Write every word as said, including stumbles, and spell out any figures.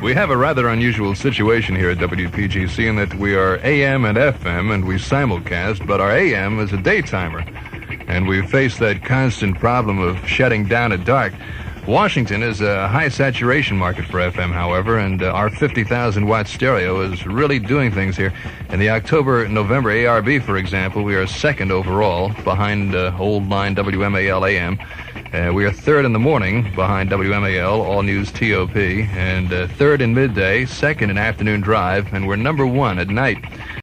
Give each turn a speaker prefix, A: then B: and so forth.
A: We have a rather unusual situation here at W P G C in that we are A M and F M and we simulcast, but our A M is a daytimer. And we face that constant problem of shutting down at dark. Washington is a high saturation market for F M, however, and uh, our fifty thousand watt stereo is really doing things here. In the October-November A R B, for example, we are second overall behind uh, old line W M A L A M. Uh, we are third in the morning behind W M A L, All News T O P, and uh, third in midday, second in afternoon drive, and we're number one at night.